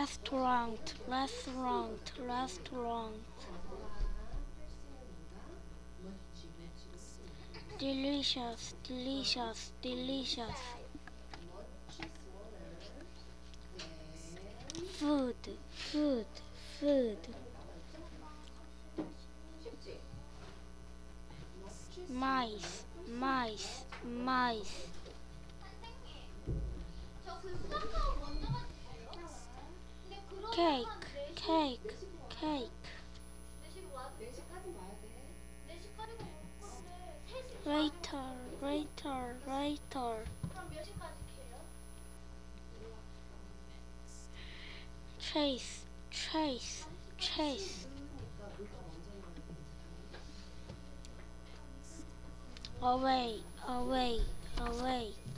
restaurant, restaurant, restaurant. Delicious, delicious, delicious. Food, food, food. Mice, mice, mice. Cake, cake, cake. Waiter, waiter, waiter. Chase, chase, chase. Away, away, away.